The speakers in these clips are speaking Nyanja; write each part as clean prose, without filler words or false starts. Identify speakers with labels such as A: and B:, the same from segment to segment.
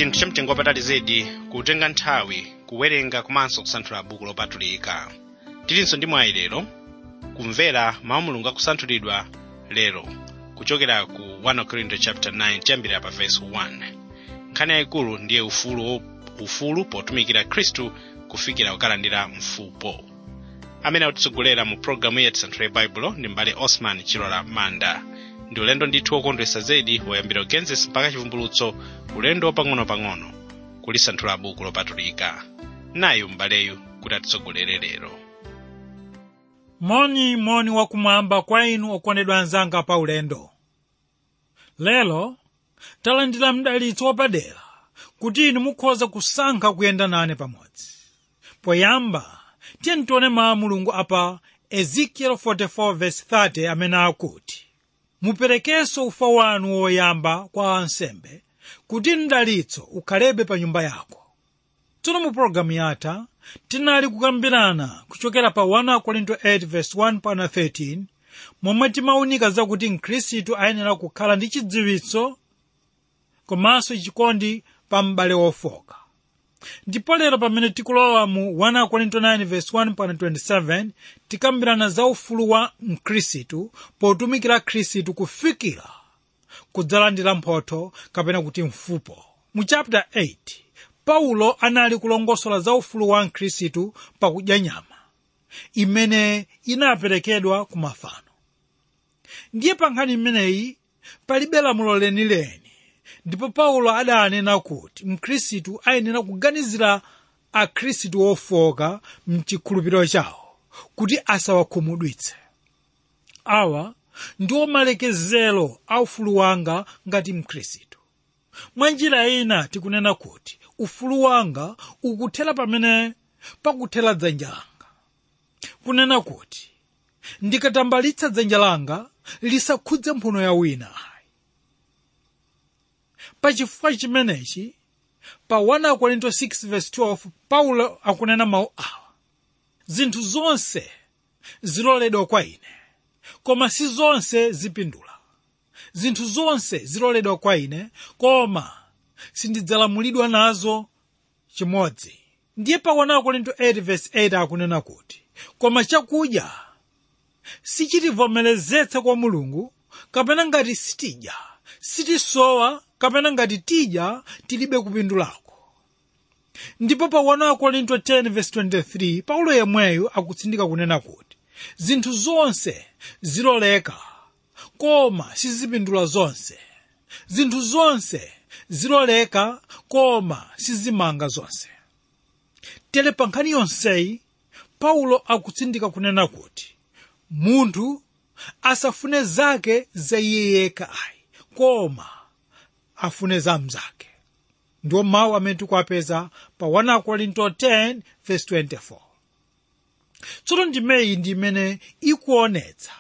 A: chinthu chamtengo wapatali zedi kutenga nthawi kuwerenga komanso kusanthula buku lopatulika. Tilinso ndi mwayi lero kumvera mawu Mulungu akusanthulidwa lero kuchokera ku 1 Korinto chapter 9 chambira pa verse 1. Nkhani yayikulu ndiye ufulu potumikira Khristu kufikira kukalandira mfupo. Amene atitsogolera mu programu ya Tisanthule Baibulo ndi mbale Osman Chilola Manda. Ndi ulendo ndithu wokondwesa zedi woyambira Genesis mpaka chivumbulutso, ulendo wapang'ono-pang'ono kulisanthula buku lopatulika. Nayu mbaleyu kuti atitsogolere lero.
B: Moni wakumwamba kwa inu okondedwa anzanga pa ulendo. Lelo talandira mdalitso wapadera kuti inu mukhoza kusankha kuyenda nane pamodzi. Poyamba tiyeni tione mawu Mulungu apa Ezekiel 44 verse 30 amene akuti, muperekenso ufa wanu woyamba kwa ansembe kuti mdalitso ukhalebe pa nyumba yako. Tsono mu programu yatha tinali kukambirana kuchokera pa 1 Korinto 8 verse 1 pana 13 momwe timawunika zakuti Mkhristu ayenera kukhala ndi chidziwitso komanso chikondi pa m'bale wofoka. Ndipo lero pamene tikulowa mu 1 Korinto 9 verse 1 pana 27 tikambirana za ufulu wa Mkhristu potumikira Khristu kufikira kudzalandira mphotho kapena kuti mfupo. Mu chapter 8 Paulo anali kulongosola za ufulu wa Mkhristu pakudya nyama imene inaperekedwa ku mafano. Ndiye pa nkhani imeneyi palibe lamulo lenileni, ndipo Paulo adanena kuti Mkhristu ayenera kuganizira Akhristu ofoka mchikhulupiriro chawo kuti asawakhumudwitse. Awa ndiwo malekezero a ufulu wanga ngati Mkhristu. Mwa njira ina tikunena kuti ufulu wanga ukuthera pamene pakuthera dzanja langa. Kunena kuti ndikatambalitsa dzanja langa lisakhudze mphuno ya wina. Pachifukwa chimenechi pa 1 Korinto 6 verse 12 Paulo akunena mawu awa: zinthu zonse ziloledwa kwa ine, koma si zonse zipindula. Zinthu zonse ziloledwa kwa ine, koma sindidzalamulidwa nazo chimodzi. Ndiye pa 1 Korinto 8 verse 8 akunena kuti, koma chakudya sichitivomerezetsa kwa Mulungu, kapena ngati sitidya sitisowa, kapena ngati tidya tilibe kupindulako. Ndipo pa 1 Korinto 10 verse 23 Paulo yemweyo akutsindika kunena kuti zinthu zonse ziloleka, koma sizipindula zonse. Zinthu zonse ziloleka, koma sizimanga zonse. Tere pa nkhani yonseyi Paulo akutsindika kunena kuti munthu asafune zake za iye yekha ayi, koma afune za mnzake. Ndiwo mawu amene tikuwapeza pa 1 Korinto 10 verse 24. Tsono ndimeyi ndi imene ikuonetsa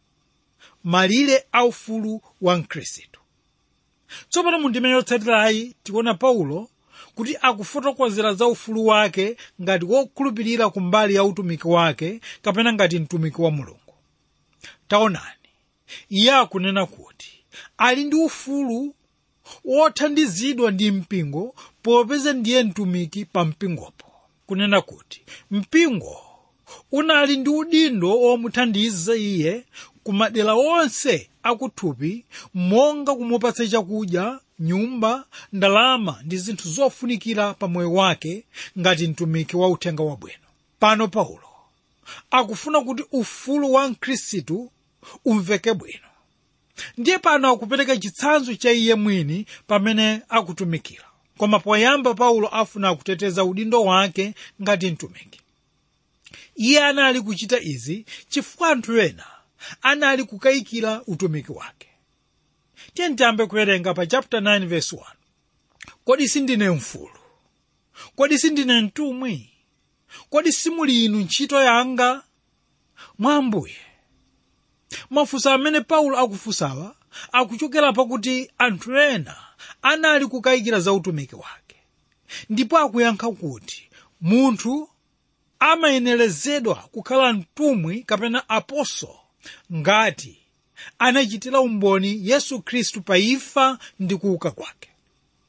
B: malire a ufulu wa Mkhristu. Tsopano mu ndime yotsatirayi tikuona Paulo kuti akufotokozera za ufulu wake ngati wokhulupirira kumbali ya utumiki wake kapena ngati mtumiki wa Mulungu. Taonani, iye akunena kuti ali ndi ufulu wothandizidwa ndi mpingo popeza ndiye mtumiki pa mpingopo. Kunena kuti mpingo unali ndi udindo womuthandiza iye kumadera onse akuthupi, monga kumupatsa chakudya, nyumba, ndalama ndi zinthu zofunikira pa moyo wake ngati mtumiki wa uthenga wabwino. Pano Paulo akufuna kuti ufulu wa Mkhristu umveke bwino. Ndiye pano akupereka chitsanzo cha iye mwini pamene akutumikira. Koma poyamba Paulo afuna kuteteza udindo wake ngati mtumiki. Iye anali kuchita izi chifukwa anthu ena anali kukayikira utumiki wake. Tiyeni tiyambe kuwerenga pa chapter 9 verse 1. Kodi sindine mfulu? Kodi sindine mtumwi? Kodi simuli inu ntchito yanga mwa Ambuye? Mafunso amene Paulo akufunsawa akuchokera pakuti anthu ena anali kukayikira za utumiki wake. Ndipo akuyankha kuti munthu amayenerezedwa kukhala mtumwi kapena apostolo ngati anachitira umboni Yesu Khristu pa imfa ndi kuuka kwake.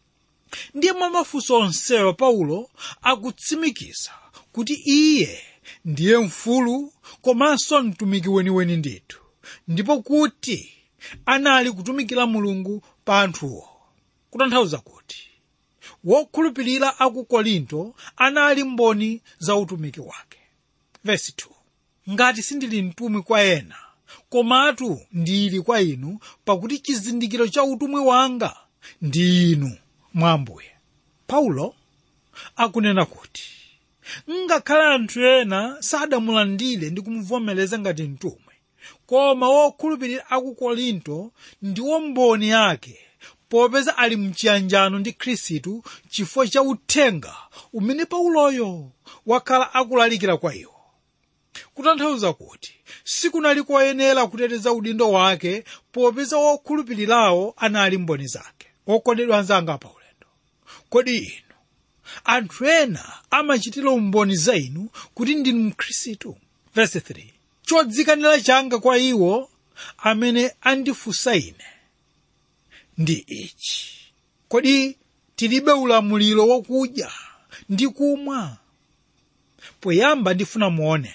B: Ndiye mwa mafunso onsewa Paulo akutsimikiza kuti iye ndiye mfulu komanso mtumiki weniweni ndithu, ndipo kuti anali kutumikira Mulungu pa anthuwo. Kutanthauza kuti wokhulupirira aku Korinto anali mboni za utumiki wake. Verse 2. Ngati sindili mtumwi kwa ena, komatu ndili kwa inu, pakuti chizindikiro cha utumwi wanga ndi inu mwa Ambuye. Paulo akunena kuti ngakhale anthu ena sadamulandire ndi kumuvomereza ngati mtumwi, koma wokhulupirira aku Korinto ndiwo mboni yake, popeza ali mchiyanjano ndi Khristu chifukwa cha uthenga umene Pauloyo wakhala akulalikira kwa iwo. Kutanthauza kuti sikunali koyenera kuteteza udindo wake, popeza wokhulupirirawo anali mboni zake. Okondedwa anzanga pa ulendo, kodi inu anthu ena amachitira umboni za inu kuti ndinu mkhristu? Verse 3. Chodzikanira changa kwa iwo amene andifunsa ine ndi ichi: kodi tilibe ulamuliro wakudya ndi kumwa? Poyamba ndifuna muone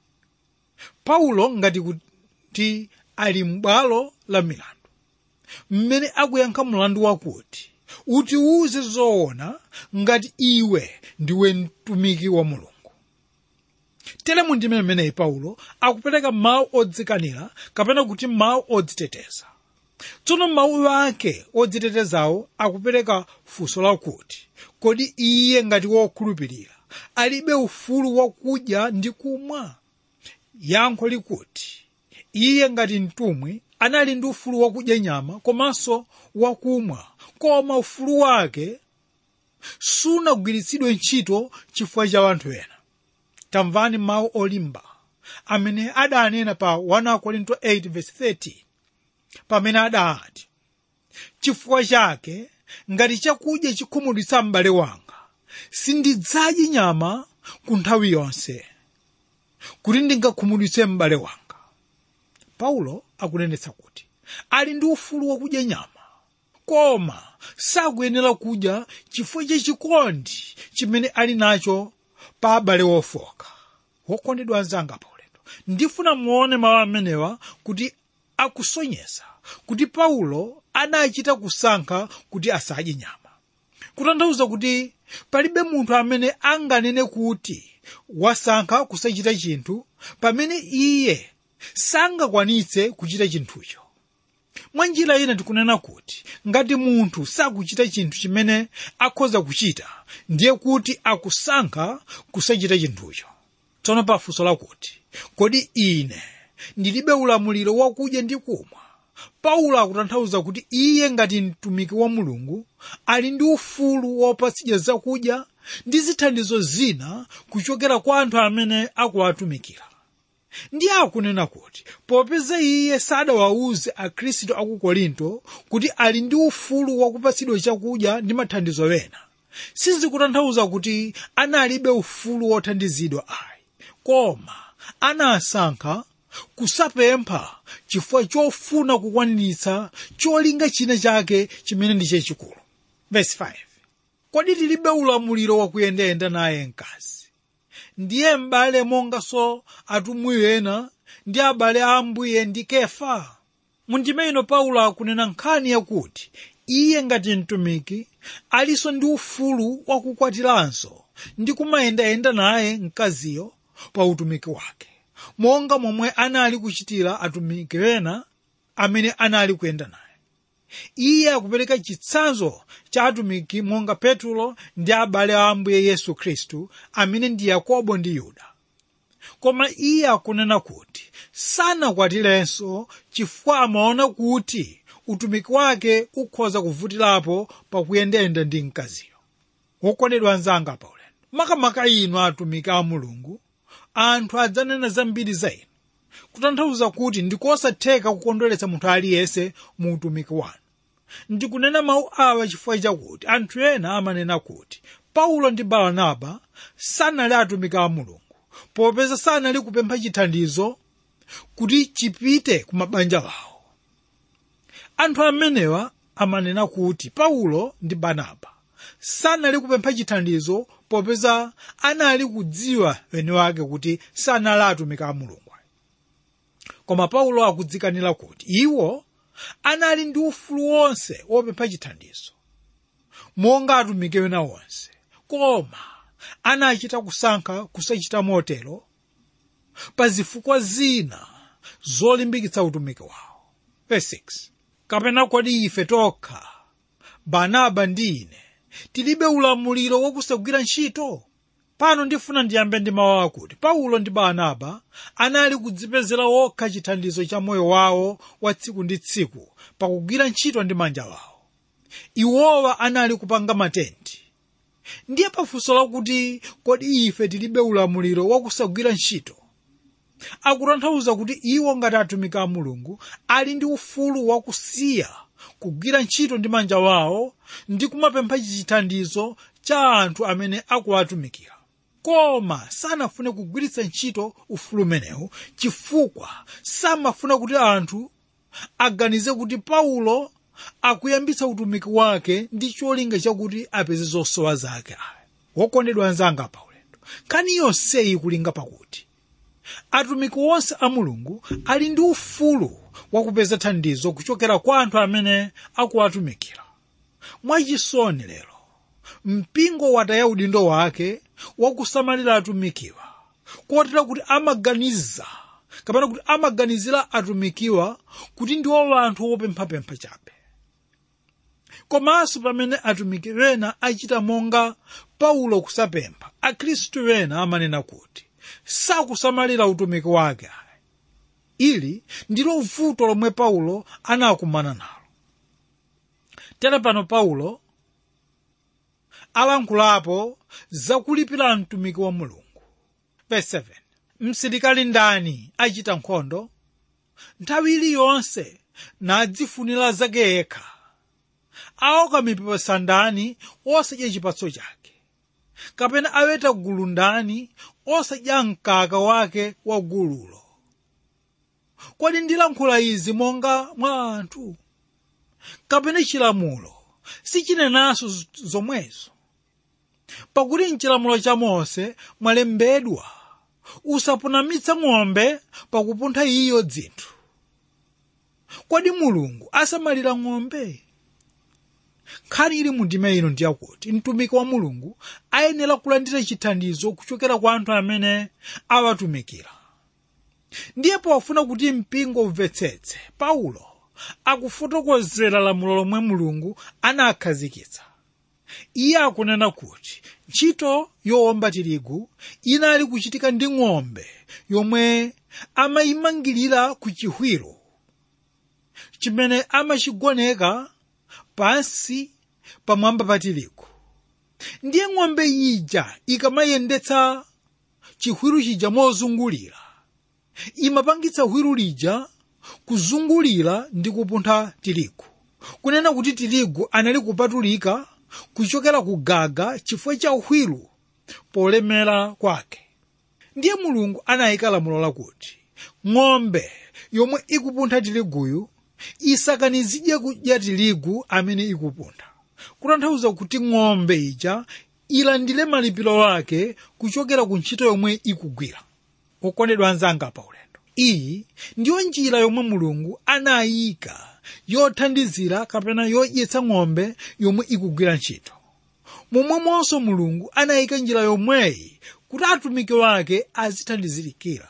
B: Paulo ngati kuti ali m'bwalo la milandu, mmene akuyankha mlandu wakuti utiwuze zoona ngati iwe ndiwe mtumiki wa Mulungu. Tere mundime mmeneyi Paulo akupereka mawu odzikanira kapena kuti mawu odziteteza. Tsono mawu ake odzitetezawo akupereka funso lakuti kodi iye ngati wokhulupirira alibe ufulu wakudya ndi kumwa? Yankho likuti iye ngati mtumwi anali ndi ufulu wakudya nyama komanso wakumwa, koma ufulu wake sunagwiritsidwe ntchito chifukwa cha anthu ena. Tamvani mawu olimba amene adanena pa 1 Korinto 8:13, pamene adati: chifukwa chake ngati chakudya chikhumudwitsa m'bale wanga, sindidzadya nyama ku nthawi yonse kuti ndingakhumudwitse m'bale wanga. Paulo akunenetsa kuti ali ndi ufulu wakudya nyama, koma sakuyenera kudya chifukwa cha chikondi chimene ali nacho pa abale ofoka. Wokondedwa anzanga pa ulendo, ndifuna muone mawu amenewa kuti akusonyeza kuti Paulo anachita kusankha kuti asadye nyama. Kutanthauza kuti palibe munthu amene anganene kuti wasankha kusachita chinthu pamene iye sangakwanitse kuchita chinthucho. Mwa njira ina tikunena kuti ngati munthu sakuchita chinthu chimene akhoza kuchita, ndiye kuti akusankha kusachita chinthucho. Tsono pafunso lakuti kodi ine ndilibe ulamuliro wakudya ndi kumwa, Paulo akutanthauza kuti iye ngati mtumiki wa Mulungu ali ndi ufulu wopatsidwa zakudya ndi zithandizo zina kuchokera kwa anthu amene akuwatumikira. Ndiye akunena kuti popeza iye sadawawuze akhristu aku Korinto kuti ali ndi ufulu wakupatsidwa chakudya ndi mathandizo ena, sizikutanthauza kuti analibe ufulu wothandizidwa ayi, koma anasankha kusapempha chifukwa chofuna kukwaniritsa cholinga china chake chimene ndi chachikulu. Verse 5. Kodi tilibe ulamuliro wakuyendayenda naye mkazi? Ndiye m'bale monganso atumwi ena ndi abale a Ambuye ndi Kefa. Mundime ino Paulo akunena nkhani yakuti iye ngati mtumiki alinso ndi ufulu wakukwatiranso ndi kumayendayenda naye mkaziyo pa utumiki wake, monga momwe anali kuchitira atumiki ena amene anali kuyenda naye. Iye akupereka chitsanzo cha atumiki monga Petro ndi abale a Ambuye Yesu Khristu amene ndi Yakobo ndi Yuda. Koma iye akunena kuti sanakwatirenso chifukwa amaona kuti utumiki wake ukhoza kuvutirapo pakuyendayenda ndi mkaziyo. Wokondedwa anzanga pa ulendo, makamaka inu atumiki a Mulungu, anthu adzanena zambiri za inu, kutanthauza kuti ndikosatheka kukondweretsa munthu aliyense mu utumiki wanu. Ndikunena mawu awa chifukwa chakuti anthu ena amanena kuti Paulo ndi Barnaba sanali atumiki a Mulungu, popeza sanali kupempha chithandizo kuti chipite ku mabanja awo. Anthu amenewa amanena kuti Paulo ndi Barnaba sanali kupempha chithandizo popeza anali kudziwa weni wake kuti sanali atumiki a Mulungu. Koma Paulo akudzikanira kuti iwo anali ndi ufulu wonse wopempha chithandizo monga atumiki ena onse, koma anachita kusankha kusachita motero pa zifukwa zina zolimbikitsa utumiki wawo. Verse 6. Kapena kodi ife tokha, Barnaba ndi ine, tilibe ulamuliro wakusagwira ntchito? Pano ndifuna ndiyambe ndi mawu akuti Paulo ndi Barnaba anali kudzipezera wokha chithandizo cha moyo wawo wa tsiku ndi tsiku pakugwira ntchito ndi manja wawo. Iwowa anali kupanga matenti. Ndiye pafunso lakuti kodi ife tilibe ulamuliro wakusagwira ntchito, akutanthauza kuti iwo ngati atumiki a Mulungu ali ndi ufulu wakusiya kugwira ntchito ndi manja wawo ndi kumapempha chithandizo cha anthu amene akuwatumikira. Koma sanafune kugwiritsa ntchito ufulu umenewu chifukwa samafuna kuti anthu aganize kuti Paulo akuyambitsa utumiki wake ndi cholinga chakuti apeze zosowa zake. Wokondedwa anzanga pa ulendo, kani yonseyi kulinga pakuti atumiki onse a Mulungu ali ndi ufulu wakupeza thandizo kuchokera kwa anthu amene akuwatumikira. Mwachisoni lero mpingo wataya udindo wake wakusamalira atumikiwa, kotera kuti amaganizira atumikiwa kuti ndiwo anthu wopemphapempha chabe. Komanso pamene atumiki wena achita monga Paulo kusapempha, akhristu wena amanena kuti sakusamalira utumiki wake. Ili ndilo vuto lomwe Paulo anakumana nalo. Tere pano Paulo alankhulapo zakulipira mtumiki wa Mulungu. Verse 7. Msilikali ndani achita nkhondo nthawi iliyonse nadzifunira zake yekha, aoka mipesa ndani osadya chipatso chake, kapena aweta gulu ndani osadya mkaka wake wa gululo. Kodi ndilankhula izi monga mwa anthu? Kapena chilamulo sichinenanso zomwezo? Pakuti m'chilamulo cha Mose mwalembedwa, usapunamitsa ng'ombe pakupuntha iyo dzinthu. Kodi Mulungu asamalira ng'ombe? Nkhani ili mu ndime ino ndiyakuti mtumiki wa Mulungu ayenera kulandira chithandizo kuchokera kwa anthu amene awatumikira. Ndiye pofuna kuti mpingo umvetsetse, Paulo akufotokozera lamulo lomwe Mulungu anakhazikitsa. Iye akunena kuti ntchito yowomba tirigu inali kuchitika ndi ng'ombe yomwe amayimangirira ku chihwiro chimene amachigoneka pansi pamwamba pa tirigu. Ndiye ng'ombe ija ikamayendetsa chihwiro chija mozungulira, imapangitsa hwiro lija kuzungulira ndi kupuntha tirigu, kunena kuti tirigu anali kupatulika kuchokera ku gaga chifukwa cha hwiro polemera kwake. Ndiye Mulungu anayika lamulo lakuti ng'ombe yomwe ikupuntha tiriguyu isakanizidwe kudya tirigu amene ikupuntha, kutanthauza kuti ng'ombe ija ilandire malipiro ake kuchokera ku ntchito yomwe ikugwira. Okondedwa anzanga pa ulendo, iyi ndiyo njira yomwe Mulungu anayika yothandizira kapena yodyetsa ng'ombe yomwe ikugwira ntchito. Momwemonso Mulungu anayika njira yomweyi kuti atumiki wake azithandizirikira.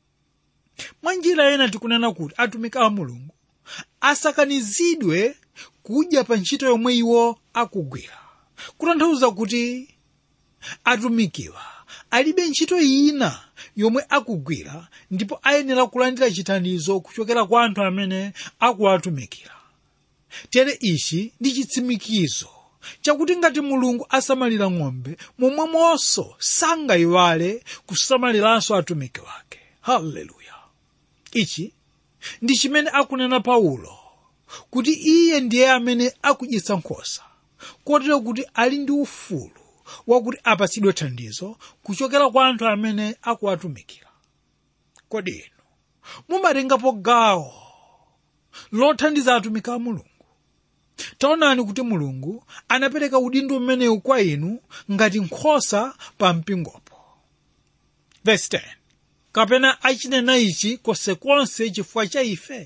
B: Mwa njira ena tikunena kuti atumiki a Mulungu asakanizidwe kudya pa ntchito yomwe iwo akugwira, kutanthauza kuti atumikiwa alibe ntchito ina yomwe akugwira ndipo ayenera kulandira chithandizo kuchokera kwa anthu amene akuwatumikira. Tere ichi ndi chitsimikizo chakuti ngati Mulungu asamalira ng'ombe, momwemonso sangayiwale kusamaliranso atumiki wake. Haleluya! Ichi ndi chimene akunena Paulo, kuti iye ndiye amene akudyetsa nkhosa, kotero kuti ali ndi ufulu wakuti apatsidwe thandizo kuchokera kwa anthu amene akuwatumikira. Kodi inu mumatengapo gawo lothandiza atumiki a Mulungu? taonani kuti Mulungu anapereka udindo umenewu kwa inu ngati nkhosa pa mpingopo. Verse 10. Kapena achinena ichi konsekonse chifukwa cha ife?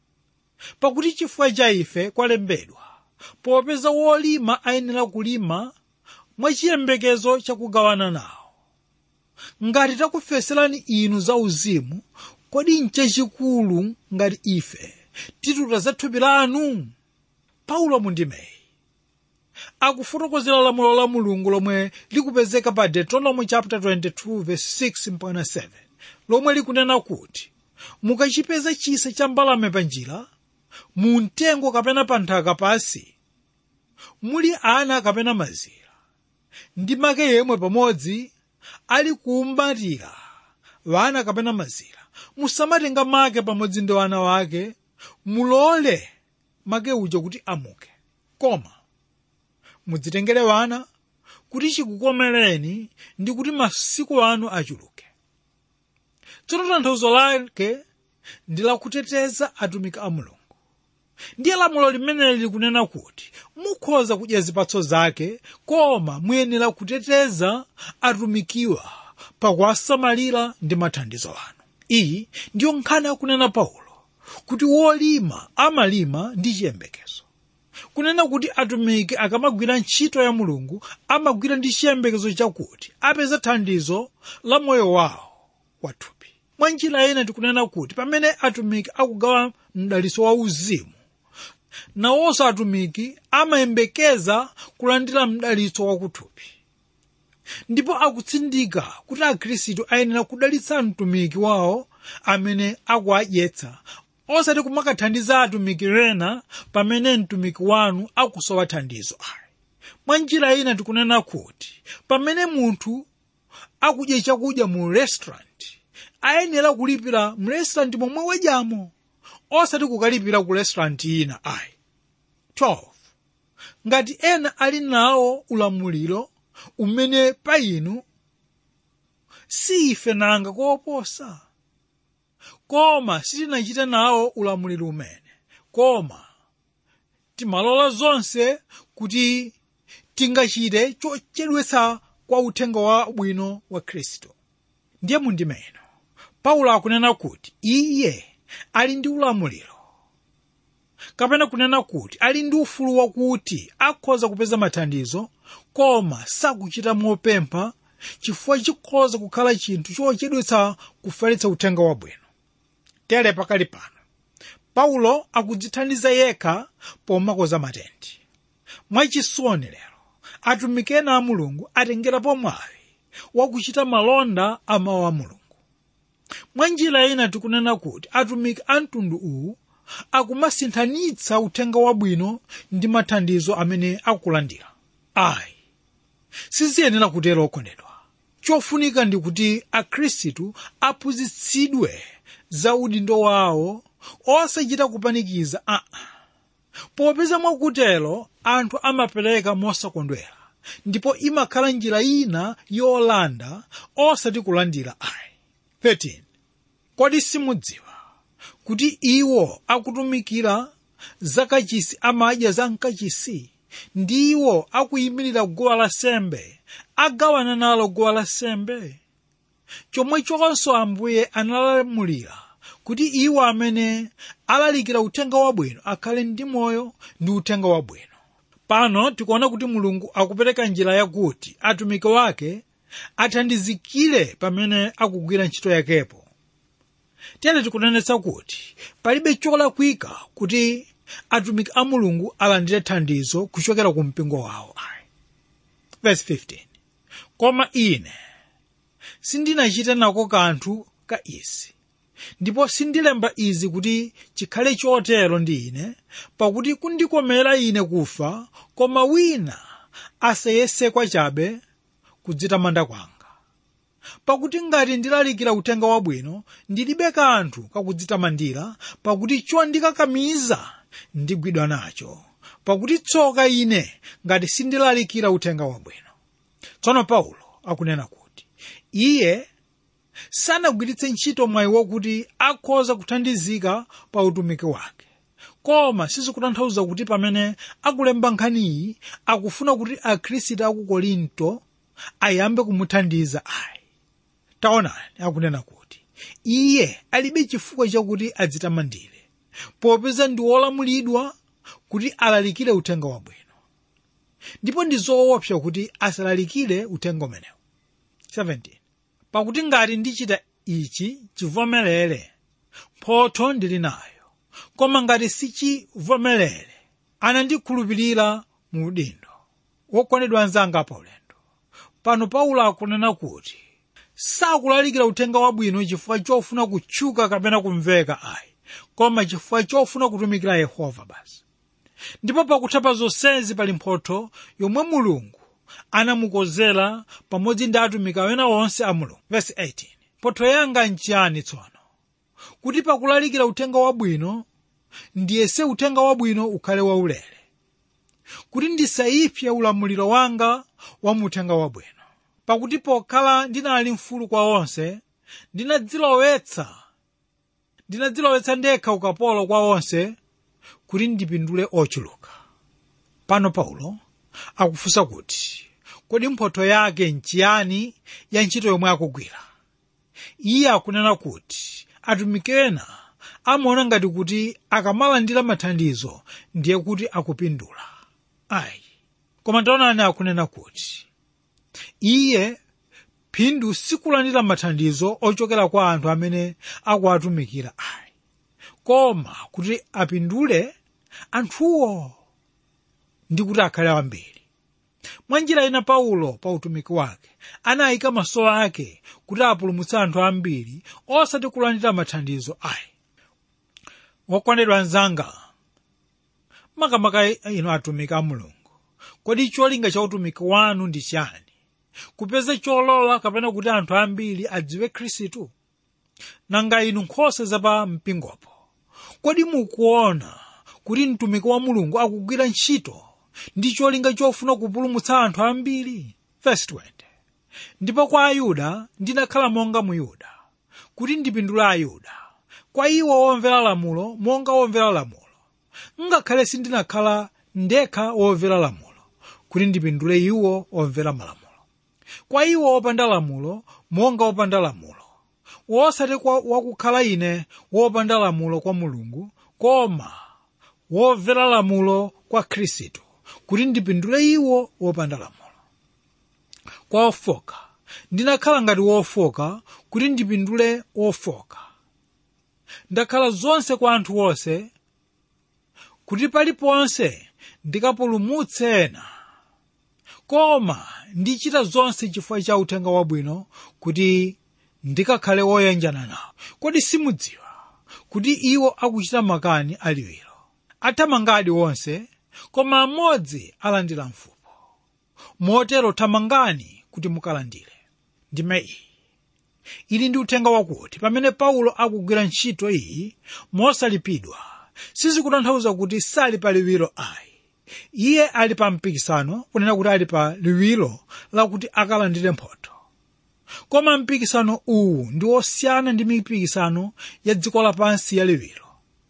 B: Pakuti chifukwa cha ife kwalembedwa, popeza wolima ayenera kulima mwachiyembekezo chakugawana nawo. Ngati takufeserani inu za uzimu, kodi n'chachikulu ngati ife tituta za thupi lanu? Paulo mundimeyi akufotokozera lamulo la Mulungu lomwe likupezeka pa Deuteronomy chapter 22 verse 6 mpaka 7, lomwe likunena kuti mukachipeza chisa cha mbalame pa njira, mu mtengo kapena pa nthaka pansi, muli ana kapena mazira, ndi make yemwe pamodzi ali kumbatira wana kapena mazira, musamatenga make pamodzi ndi wana wake, mulole make uja kuti amuke, koma mudzitengere wana kuti chikukomereni ndi kuti masiku anu achuluke. Tsono tanthauzo lake ndi lakuteteza atumiki a Mulungu. Ndiye lamulo limeneli likunena kuti mukhoza kudya zipatso zake, koma muyenera kuteteza atumikiwa pakuwasamalira ndi mathandizo anu. Iyi ndiyo nkhani akunena Paulo kuti wolima amalima ndi chiyembekezo, kunena kuti atumiki akamagwira ntchito ya Mulungu amagwira ndi chiyembekezo chakuti apeza thandizo la moyo wawo wathupi. Mwa njira ina tikunena kuti pamene atumiki akugawa mdalitso wa uzimu, nawonso atumiki amayembekeza kulandira mdalitso wakuthupi. Ndipo akutsindika kuti akhristu ayenera kudalitsa mtumiki wawo amene akuwadyetsa, osati kumakathandiza atumiki ena pamene mtumiki wanu akusowa thandizo. Mwa njira ina tikunena kuti pamene munthu akudya chakudya mu restaurant, ayenera kulipira mu restaurant momwe wadyamo, osati kukalipira ku restaurant ina. 12. Ngati ena ali nawo ulamuliro umene pa inu, si ife nanga koposa? Koma sitinachite nawo ulamuliro umene, koma timalola zonse kuti tingachite chochedwetsa kwa uthenga wabwino wa Khristu. Ndiye mundimeno Paulo akunena kuti iye ali ndi ulamuliro, kapena kunena kuti ali ndi ufulu wakuti akhoza kupeza mathandizo, koma sakuchita mopempha chifukwa chikhoza kukhala chinthu chochedwetsa kufalitsa uthenga wabwino. Tere pakali pano Paulo akudzithandiza yekha pomakoza matenti. Mwachisoni lero atumiki ena a Mulungu atengerapo mwayi wakuchita malonda a mawu a Mulungu. Mwa njira ina tikunena kuti atumiki a mtundu uwu akumasinthanitsa uthenga wabwino ndi mathandizo amene akulandira. Siziyenera kutero okondedwa. Chofunika ndi kuti akhristu aphunzitsidwe za udindo wawo, osachita kupanikiza. Popeza mwakutero anthu amapereka mosakondwera, ndipo imakhala njira ina yolanda osati kulandira. 13. Kodi simudziwa kuti iwo akutumikira zakachisi amadya za mkachisi, ndiwo akuyimirira guwa lansembe agawana nalo guwa lansembe? Chomwechonso Ambuye analamulira kuti iwo amene alalikira uthenga wabwino akhale ndi moyo ndi uthenga wabwino. Pano tikuona kuti Mulungu akupereka njira yakuti atumiki wake athandizikire pamene akugwira ntchito yakepo. Tere tikunenetsa kuti palibe cholakwika kuti atumiki a Mulungu alandire thandizo kuchokera ku mpingo wawo. Verse 15. Koma ine sindinachite nako kanthu ka izi, ndipo sindilemba izi kuti chikhale chotero ndi ine, pakuti kundikomera ine kufa, koma wina asayese kwachabe kudzitamanda kwanga. Pakuti ngati ndilalikira uthenga wabwino, ndilibe kanthu kakudzitamandira, pakuti chondikakamiza ndigwidwa nacho, pakuti tsoka ine ngati sindilalikira uthenga wabwino. Tsono Paulo akunena kuti iye sanagwiritse ntchito mwayi wakuti akhoza kuthandizika pa utumiki wake, koma sizikutanthauza kuti pamene akulemba nkhaniyi akufuna kuti akhristu aku Korinto ayambe kumuthandiza ayi. Taonani akunena kuti iye alibe chifukwa chakuti adzitamandire, popeza ndi wolamulidwa kuti alalikire uthenga wabwino, ndipo ndi zoopsa kuti asalalikire uthenga umenewu. 17 Pakuti ngati ndichita ichi chivomerere, mphotho ndili nayo, koma ngati sichivomerere, anandikhulupirira mu udindo. Wokondedwa anzanga pa ulendo, pano Paulo akunena kuti sakulalikira uthenga wabwino chifukwa chofuna kutchuka kapena kumveka ayi, koma chifukwa chofuna kutumikira Yehova basi. Ndipo pakutha pa zonsezi pali mphotho yomwe Mulungu anamukonzera pamodzi ndi atumiki ena onse a Mulungu. Verse 18 Mphotho yanga nchiyani tsono? Kuti pakulalikira uthenga wabwino ndiyese uthenga wabwino ukhale waulere, kuti ndisayipse ulamuliro wanga wa uthenga wabwino. Pakuti pokhala ndinali mfulu kwa onse, ndinadzilowetsa ndekha ukapolo kwa onse kuti ndipindule ochuluka. Pano Paulo akufunsa kuti kodi mphotho yake nchiyani ya ntchito yomwe akugwira. Iye akunena kuti atumiki ena amaona ngati kuti akamalandira mathandizo ndiye kuti akupindula ayi. Koma taonani akunena kuti iye phindu sikulandira mathandizo ochokera kwa anthu amene akuwatumikira ayi, koma kuti apindule anthuwo ndi kuti akhale ambiri. Mwa njira ina Paulo pa utumiki wake anayika maso ake kuti apulumutse anthu ambiri osati kulandira mathandizo ayi. Wokondedwa anzanga, makamaka inu atumiki a Mulungu, kodi cholinga cha utumiki wanu ndi chani? Kupeza cholowa kapena kuti anthu ambiri adziwe Khristu? Nanga inu nkhosa za pa mpingopo, kodi mukuona kuti mtumiki wa Mulungu akugwira ntchito ndi cholinga chofuna kupulumutsa anthu ambiri? Verse 20 Ndipo kwa Ayuda ndinakhala monga Muyuda, kuti ndipindule Ayuda, kwa iwo womvera lamulo monga womvera lamulo, ngakhale sindinakhala ndekha womvera lamulo, kuti ndipindule iwo womvera malamulo. Kwa iwo wopanda lamulo monga wopanda lamulo, wosati wakukhala ine wopanda lamulo kwa Mulungu, koma womvera lamulo kwa Khristu, kuti ndipindule iwo wopanda lamulo. Kwa ofoka ndinakhala ngati wofoka, kuti ndipindule wofoka. Ndakhala zonse kwa anthu onse, kuti paliponse ndikapulumutse ena. Koma ndichita zonse chifukwa cha uthenga wabwino, kuti ndikakhale woyanjana nawo. Kodi simudziwa kuti iwo akuchita makani aliwiro? Athamangadi wonse, koma amodzi alandira mfupo. Motero thamangani kuti mukalandire. Ndime iyi ili ndi uthenga wakuti pamene Paulo akugwira ntchito iyi mosalipidwa, sizikutanthauza kuti sali pa liwiro ayi. Iye ali pa mpikisano, kunena kuti ali pa liwiro lakuti akalandire mphotho. Koma mpikisano uwu ndi osiyana ndi mipikisano ya dziko lapansi ya liwiro,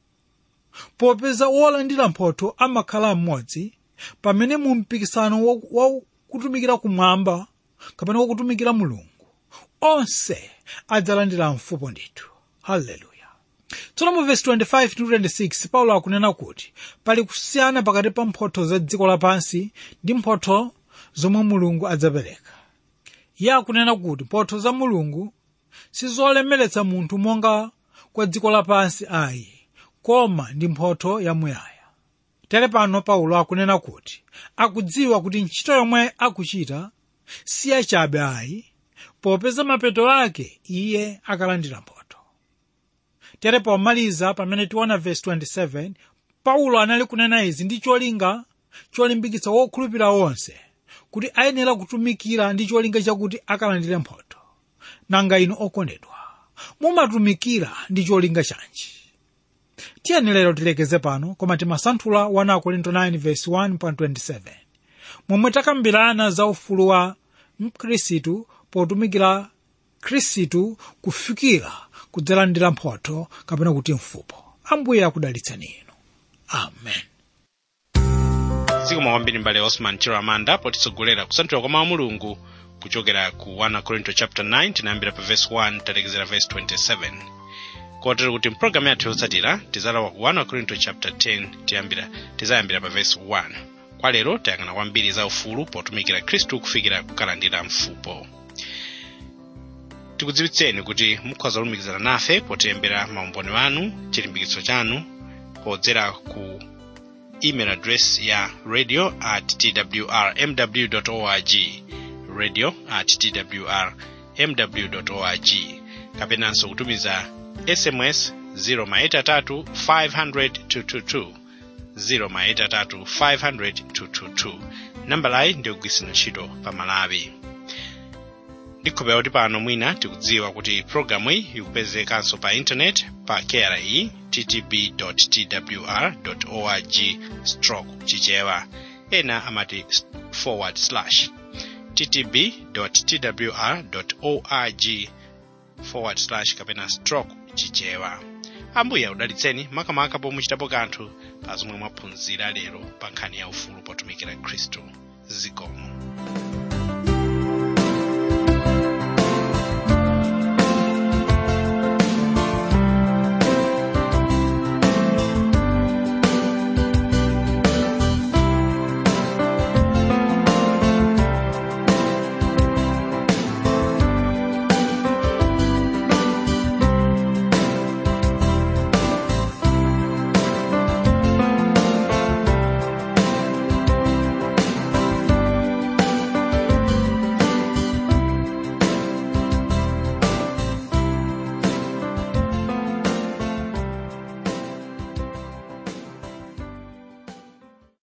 B: popeza wolandira mphotho amakhala mmodzi, pamene mu mpikisano wa kutumikira kumwamba kapena wakutumikira Mulungu onse adzalandira mfupo ndithu. Haleluya. Tsono mu verse 25-26 Paulo akunena kuti pali kusiyana pakati pa mphotho za dziko lapansi ndi mphotho zomwe Mulungu adzapereka. Iye akunena kuti mphotho za Mulungu sizolemeretsa munthu monga kwa dziko lapansi ayi, koma ndi mphotho yamuyaya. Tere pano Paulo akunena kuti akudziwa kuti ntchito yomwe akuchita si yachabe ayi, popeza mapeto ake iye akalandira mphotho. Tere pomaliza pamene tiona verse 27, Paulo anali kunena izi ndi cholinga cholimbikitsa wokhulupirira onse kuti ayenera kutumikira ndi cholinga chakuti akalandire mphotho. Nanga inu okondedwa, mumatumikira ndi cholinga chanji? Tiyeni lero tilekeze pano, koma timasanthula 1 Korinto 9 verse 1-27, momwe takambirana za ufulu wa Mkhristu potumikira Khristu kufikira kudzalandira mphotho kapena kuti mfupo. Ambuye akudalitseni inu. amen.
A: zikomo kwambiri mbale Osman Chiramanda potitsogolera kusanthula kwa mawu a Mulungu kuchokera ku 1 Korinto chapter 9 tinayambira pa verse 1 talekezera verse 27. Kotero kuti mpulogalamu yathu yotsatira tizalawa ku 1 Korinto chapter 10 tizayambira pa verse 1. Kwa lero tayang'ana kwambiri za ufulu potumikira Khristu kufikira kukalandira mfupo. Tikudziwitseni kuti mukhoza kulumikizana nafe potilembera maumboni wanu, chilimbikitso chanu podzera ku email address ya radio@twrmw.org, radio@twrmw.org, kapenanso kutumiza SMS 083 500 222, 083 500 222. Nambalayi ndiyogwiritsa ntchito pa Malawi. Ndikhopera kuti pano mwina tikudziwa kuti programu iyi ikupezekanso pa internet pa KRI ttb.twr.org/chichewa, ena amati / ttb.twr.org/ kapena /chichewa. Ambuye akudalitseni makamaka pomwe muchitapo kanthu pa zomwe mwaphunzira lero pa nkhani ya ufulu potumikira Khristu. Zikomo.